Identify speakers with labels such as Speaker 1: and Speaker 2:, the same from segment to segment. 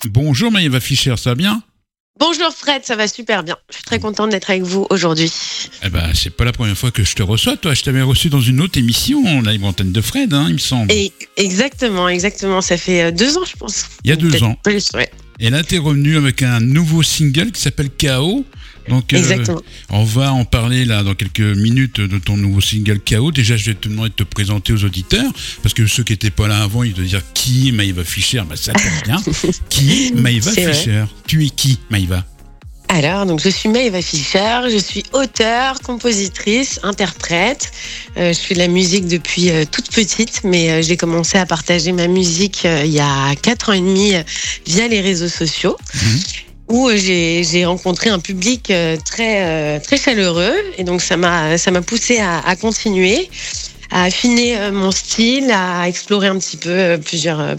Speaker 1: Bonjour Maëva Fischer, ça va bien?
Speaker 2: Bonjour Fred, ça va super bien. Je suis très contente d'être avec vous aujourd'hui.
Speaker 1: Eh ben, c'est pas la première fois que je te reçois, toi. Je t'avais reçu dans une autre émission, Live Antenne de Fred, il me semble.
Speaker 2: Et exactement. Ça fait 2 ans, je pense.
Speaker 1: Il y a 2 ans.
Speaker 2: Plus, ouais.
Speaker 1: Et là, t'es revenu avec un nouveau single qui s'appelle KO. Donc,
Speaker 2: Exactement.
Speaker 1: on va en parler là dans quelques minutes de ton nouveau single KO. Déjà, je vais te demander de te présenter aux auditeurs, parce que ceux qui n'étaient pas là avant, ils doivent dire qui est Maëva Fischer. Bah, ça tombe bien. Qui est Maëva Fischer? Tu es qui, Maëva?
Speaker 2: Alors, donc je suis Maëva Fischer, je suis auteure, compositrice, interprète. Je fais de la musique depuis toute petite, mais j'ai commencé à partager ma musique il y a 4 ans et demi via les réseaux sociaux. Où j'ai rencontré un public très chaleureux, et donc ça m'a poussé à continuer, à affiner mon style, à explorer un petit peu plusieurs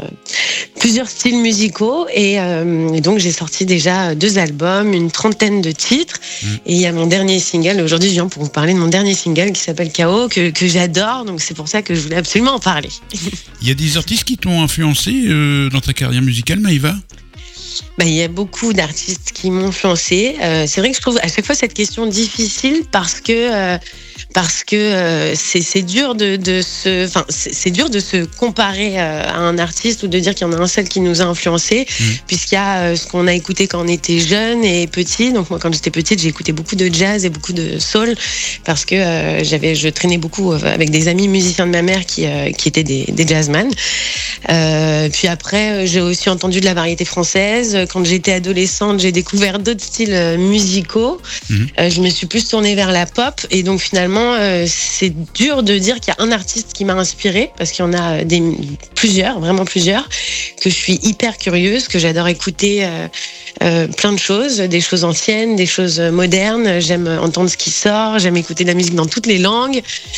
Speaker 2: styles musicaux, et donc j'ai sorti déjà 2 albums, une trentaine de titres, et il y a mon dernier single. Aujourd'hui, je viens pour vous parler de mon dernier single qui s'appelle KO, que j'adore, donc c'est pour ça que je voulais absolument en parler.
Speaker 1: Il y a des artistes qui t'ont influencé dans ta carrière musicale, Maëva?
Speaker 2: Il y a beaucoup d'artistes qui m'ont influencé. C'est vrai que je trouve à chaque fois cette question difficile parce que c'est dur c'est dur de se comparer à un artiste, ou de dire qu'il y en a un seul qui nous a influencé, puisqu'il y a ce qu'on a écouté quand on était jeune et petit. Donc moi, quand j'étais petite, j'ai écouté beaucoup de jazz et beaucoup de soul, parce que je traînais beaucoup avec des amis musiciens de ma mère qui étaient des jazzman. Puis après, j'ai aussi entendu de la variété française. Quand j'étais adolescente, j'ai découvert d'autres styles musicaux. Je me suis plus tournée vers la pop, et donc finalement, c'est dur de dire qu'il y a un artiste qui m'a inspirée, parce qu'il y en a vraiment plusieurs, que je suis hyper curieuse, que j'adore écouter plein de choses, des choses anciennes, des choses modernes. J'aime entendre ce qui sort, j'aime écouter de la musique dans toutes les langues.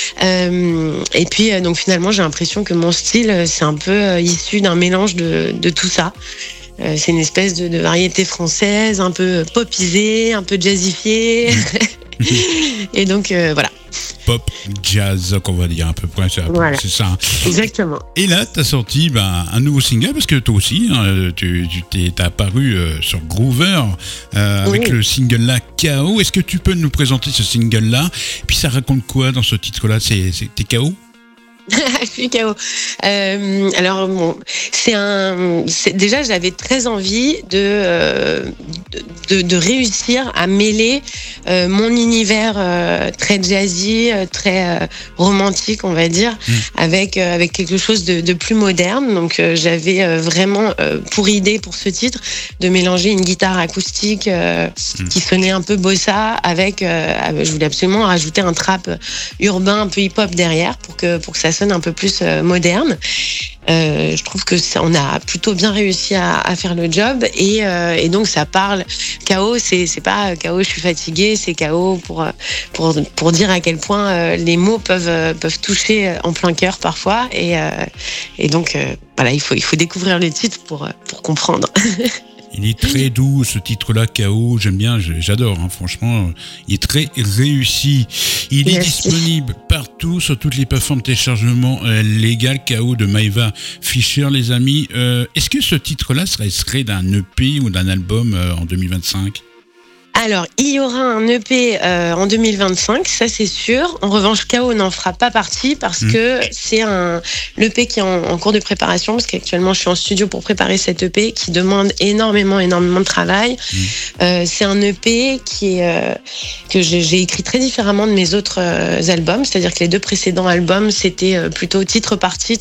Speaker 2: Et puis donc finalement, j'ai l'impression que mon style, c'est un peu issu d'un mélange de tout ça. C'est une espèce de variété française, un peu popisée, un peu jazzifiée. Et donc voilà.
Speaker 1: Pop, jazz, qu'on va dire à peu près,
Speaker 2: Voilà.
Speaker 1: C'est ça.
Speaker 2: Exactement.
Speaker 1: Et là, tu as sorti un nouveau single, parce que toi aussi, t'as apparu sur Groover avec le single là, KO. Est-ce que tu peux nous présenter ce single là? Et puis ça raconte quoi dans ce titre là? T'es KO?
Speaker 2: Je suis KO. Alors bon, déjà, j'avais très envie de réussir à mêler mon univers très jazzy, très romantique, on va dire, avec quelque chose de plus moderne. Donc j'avais vraiment pour idée, pour ce titre, de mélanger une guitare acoustique qui sonnait un peu bossa avec je voulais absolument rajouter un trap urbain, un peu hip-hop derrière, pour que ça sonne un peu plus moderne. Je trouve que on a plutôt bien réussi à faire le job, et donc ça parle. KO, c'est pas KO, je suis fatiguée, c'est KO pour dire à quel point les mots peuvent toucher en plein cœur parfois, et donc voilà, il faut découvrir le titre pour comprendre.
Speaker 1: Il est très doux, ce titre-là, KO. J'aime bien, j'adore, franchement. Il est très réussi. Il est disponible partout, sur toutes les plateformes de téléchargement légales. KO de Maëva Fischer, les amis. Est-ce que ce titre-là serait extrait d'un EP ou d'un album en 2025 ?
Speaker 2: Alors, il y aura un EP en 2025, ça c'est sûr. En revanche, KO n'en fera pas partie, parce que c'est un EP qui est en cours de préparation, parce qu'actuellement je suis en studio pour préparer cet EP qui demande énormément de travail. C'est un EP que j'ai écrit très différemment de mes autres albums, c'est-à-dire que les 2 précédents albums, c'était plutôt titre par titre.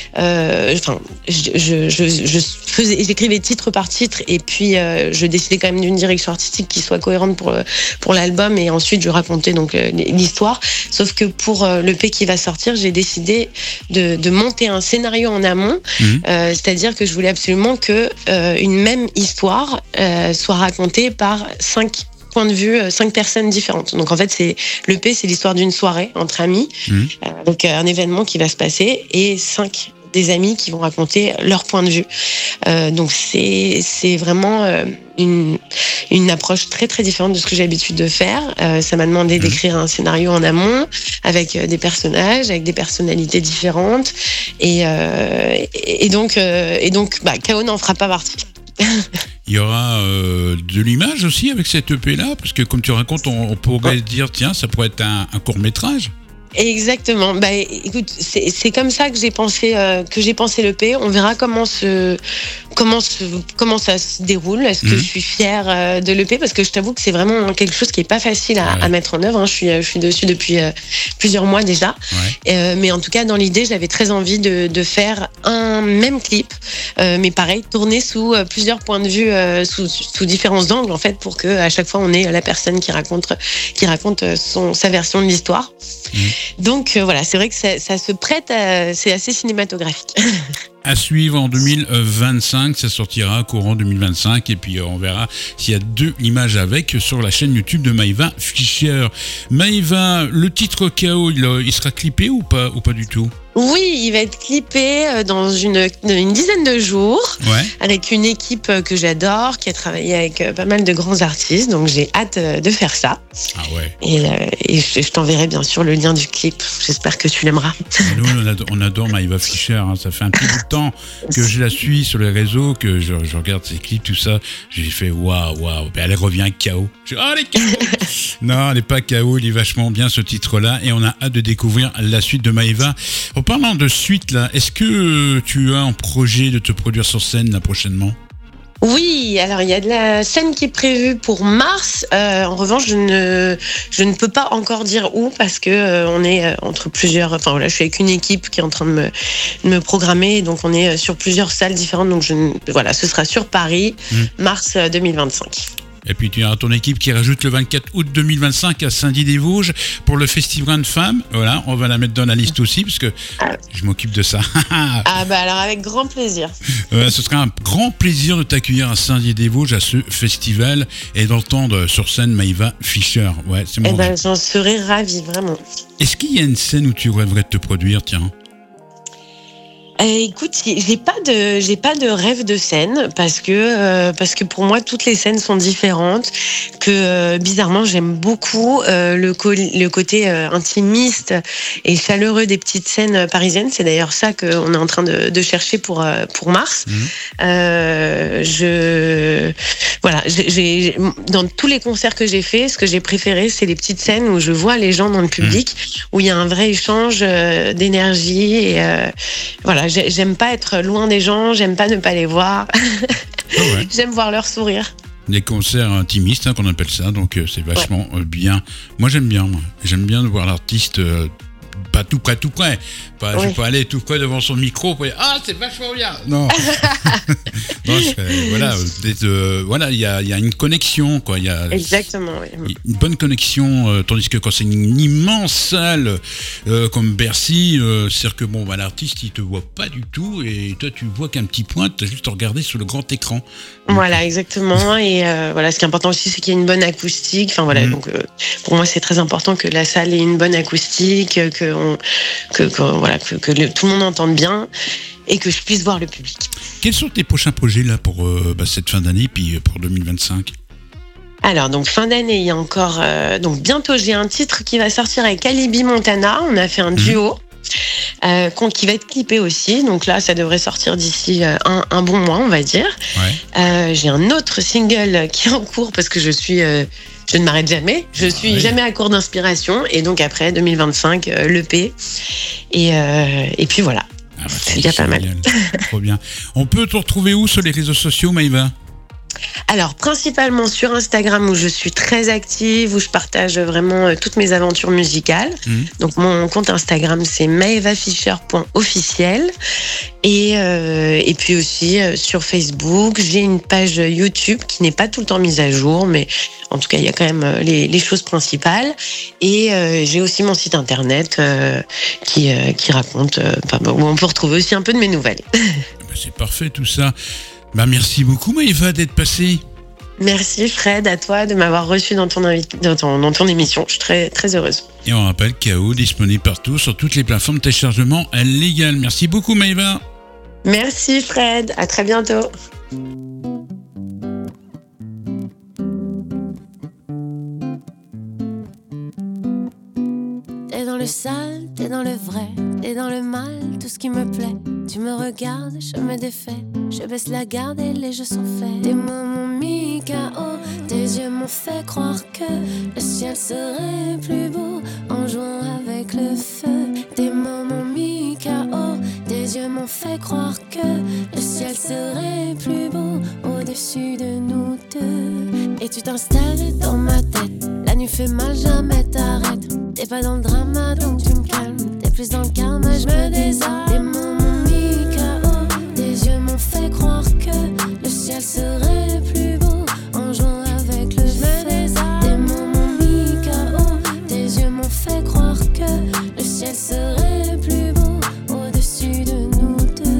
Speaker 2: J'écrivais titre par titre, et puis je décidais quand même d'une direction artistique qui soit cohérente pour l'album, et ensuite je racontais donc l'histoire. Sauf que pour l'EP qui va sortir, j'ai décidé de monter un scénario en amont, c'est-à-dire que je voulais absolument que une même histoire soit racontée par 5 points de vue, 5 personnes différentes. Donc en fait, l'EP, c'est l'histoire d'une soirée entre amis, donc un événement qui va se passer, et 5 des amis qui vont raconter leur point de vue. Donc c'est vraiment une approche très très différente de ce que j'ai l'habitude de faire. Ça m'a demandé d'écrire un scénario en amont avec des personnages, avec des personnalités différentes, et donc KO n'en fera pas partie.
Speaker 1: Il y aura de l'image aussi avec cette EP-là, parce que comme tu racontes, on pourrait dire, tiens, ça pourrait être un court-métrage.
Speaker 2: Exactement. Bah, écoute, c'est comme ça que j'ai pensé l'EP. On verra comment ça se déroule. Est-ce que je suis fière de l'EP, parce que je t'avoue que c'est vraiment quelque chose qui est pas facile à mettre en œuvre. Hein. Je suis dessus depuis plusieurs mois déjà. Ouais. Mais en tout cas, dans l'idée, j'avais très envie de faire un même clip, mais pareil, tourné sous plusieurs points de vue, sous différents angles en fait, pour que à chaque fois on ait la personne qui raconte sa version de l'histoire. Donc voilà, c'est vrai que ça se prête, c'est assez cinématographique.
Speaker 1: À suivre en 2025, ça sortira courant 2025 et puis on verra s'il y a 2 images avec sur la chaîne YouTube de Maëva Fischer. Maëva, le titre KO, il sera clippé ou pas du tout?
Speaker 2: Oui, il va être clippé dans une dizaine de jours, avec une équipe que j'adore, qui a travaillé avec pas mal de grands artistes, donc j'ai hâte de faire ça.
Speaker 1: Ah ouais.
Speaker 2: Et je t'enverrai bien sûr le lien du clip, j'espère que tu l'aimeras.
Speaker 1: Nous, on adore Maëva Fischer, hein. Ça fait un petit bout de temps que je la suis sur les réseaux, que je regarde ses clips, tout ça. J'ai fait waouh. Elle revient KO. Elle est KO. Non, elle n'est pas KO, il est vachement bien ce titre-là, et on a hâte de découvrir la suite de Maëva. En parlant de suite, là, est-ce que tu as un projet de te produire sur scène là, prochainement?
Speaker 2: Oui, alors il y a de la scène qui est prévue pour mars. En revanche, je ne peux pas encore dire où, parce que on est entre plusieurs. Enfin voilà, je suis avec une équipe qui est en train de me programmer, donc on est sur plusieurs salles différentes. Donc voilà, ce sera sur Paris, mars 2025.
Speaker 1: Et puis tu as ton équipe qui rajoute le 24 août 2025 à Saint-Dié-des-Vosges pour le Festival de Femmes. Voilà, on va la mettre dans la liste aussi, parce que je m'occupe de ça.
Speaker 2: Ah bah alors avec grand plaisir.
Speaker 1: Ce sera un grand plaisir de t'accueillir à Saint-Dié-des-Vosges à ce festival et d'entendre sur scène Maëva Fischer. Ouais, c'est mon rêve.
Speaker 2: J'en serais ravie, vraiment.
Speaker 1: Est-ce qu'il y a une scène où tu rêverais de te produire, tiens?
Speaker 2: Écoute, j'ai pas de rêve de scène, parce que pour moi toutes les scènes sont différentes, que bizarrement j'aime beaucoup le côté intimiste et chaleureux des petites scènes parisiennes. C'est d'ailleurs ça qu'on est en train de chercher pour mars. Dans tous les concerts que j'ai fait, ce que j'ai préféré, c'est les petites scènes où je vois les gens dans le public, où il y a un vrai échange d'énergie et voilà. J'aime pas être loin des gens, j'aime pas ne pas les voir. J'aime voir leur sourire.
Speaker 1: Des concerts intimistes, hein, qu'on appelle ça, donc c'est vachement bien. Moi j'aime bien de voir l'artiste pas tout près. Je vais pas aller tout près devant son micro pour dire c'est vachement bien. Non. Non, voilà, il y a une connexion, quoi.
Speaker 2: Exactement. Oui.
Speaker 1: Une bonne connexion, tandis que quand c'est une immense salle comme Bercy, c'est-à-dire que l'artiste il te voit pas du tout et toi tu vois qu'un petit point, tu as juste à regarder sur le grand écran.
Speaker 2: Voilà, exactement. Et ce qui est important aussi, c'est qu'il y ait une bonne acoustique. Enfin voilà, donc pour moi c'est très important que la salle ait une bonne acoustique, que tout le monde entende bien et que je puisse voir le public.
Speaker 1: Quels sont tes prochains projets là pour cette fin d'année puis pour 2025?
Speaker 2: Alors donc fin d'année, il y a encore donc bientôt j'ai un titre qui va sortir avec Alibi Montana. On a fait un duo. Qui va être clippé aussi, donc là ça devrait sortir d'ici un bon mois, on va dire. J'ai un autre single qui est en cours, parce que je ne m'arrête jamais, je suis jamais à court d'inspiration, et donc après 2025 l'EP et puis voilà. C'est déjà pas mal.
Speaker 1: Trop bien. On peut te retrouver où sur les réseaux sociaux, Maëva?
Speaker 2: Alors, principalement sur Instagram, où je suis très active, où je partage vraiment toutes mes aventures musicales. Donc, mon compte Instagram, c'est maevafischer.officiel. Et puis aussi sur Facebook, j'ai une page YouTube qui n'est pas tout le temps mise à jour, mais en tout cas, il y a quand même les choses principales. Et j'ai aussi mon site internet qui raconte, où on peut retrouver aussi un peu de mes nouvelles.
Speaker 1: C'est parfait tout ça. Merci beaucoup Maëva d'être passée.
Speaker 2: Merci Fred, à toi de m'avoir reçu dans ton émission. Je suis très, très heureuse.
Speaker 1: Et on rappelle KO disponible partout sur toutes les plateformes de téléchargement légales. Merci beaucoup Maëva.
Speaker 2: Merci Fred, à très bientôt.
Speaker 3: T'es dans le sale, t'es dans le vrai, t'es dans le mal, tout ce qui me plaît. Tu me regardes, je me défais. Je baisse la garde et les jeux sont faits. Tes mots m'ont mis KO, tes yeux m'ont fait croire que le ciel serait plus beau en jouant avec le feu. Tes mots m'ont mis KO, tes yeux m'ont fait croire que le ciel serait plus beau au-dessus de nous deux. Et tu t'installes dans ma tête, la nuit fait mal, jamais t'arrêtes. T'es pas dans le drama donc tu me calmes, t'es plus dans le karma, je me désarme. Tes mots m'ont mis KO, tes yeux m'ont fait croire que le ciel serait plus beau en jouant avec le feu. Tes mots m'ont mis KO, tes yeux m'ont fait croire que le ciel serait plus beau au-dessus de nous deux.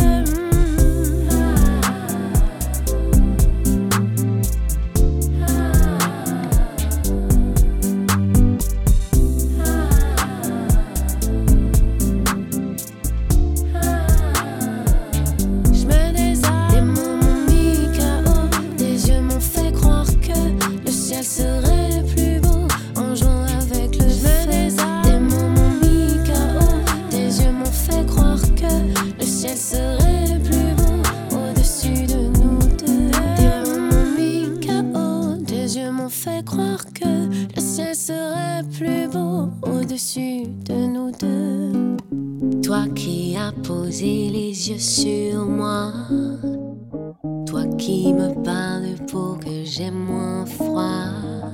Speaker 3: Toi qui as posé les yeux sur moi, toi qui me parles pour que j'ai moins froid,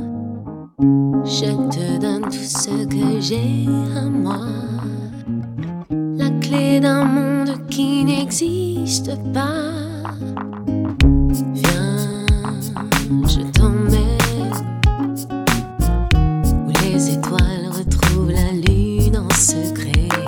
Speaker 3: je te donne tout ce que j'ai à moi, la clé d'un monde qui n'existe pas. Viens, je t'emmène où les étoiles retrouvent la lune en secret.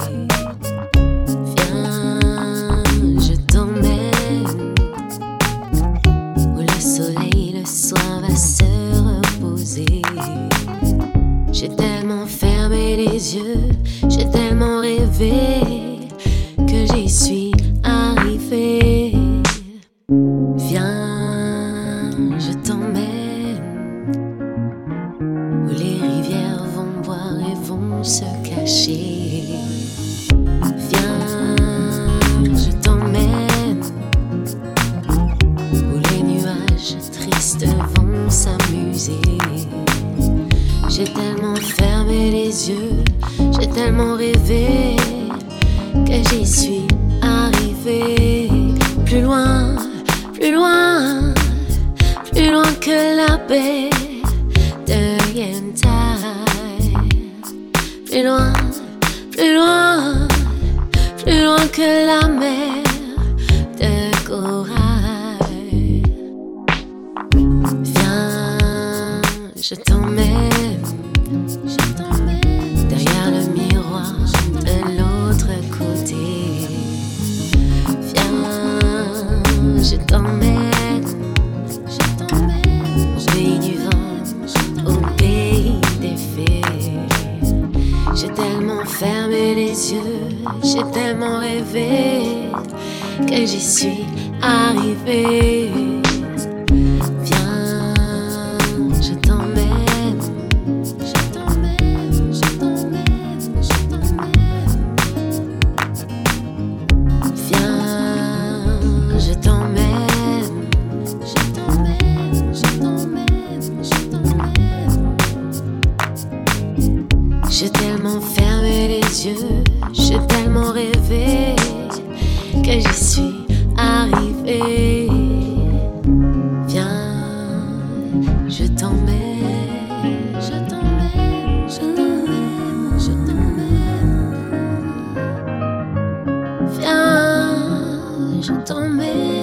Speaker 3: J'ai tellement fermé les yeux, j'ai tellement rêvé que j'y suis arrivée. Viens, je t'emmène où les rivières vont boire et vont se cacher. Viens, je t'emmène où les nuages tristes vont s'amuser. J'ai tellement fermé les yeux, j'ai tellement rêvé que j'y suis arrivée. Plus loin, plus loin, plus loin que la baie de Yantai. Plus loin, plus loin, plus loin que la mer de Corail. Viens, je t'emmène. Derrière le miroir de l'autre côté. Viens, je t'emmène au pays du vent, au pays des fées. J'ai tellement fermé les yeux, j'ai tellement rêvé que j'y suis arrivée. J'ai tellement fermé les yeux, j'ai tellement rêvé que j'y suis arrivée. Viens, je t'emmène, je t'emmène, je t'emmène, je t'emmène. Viens, je t'emmène.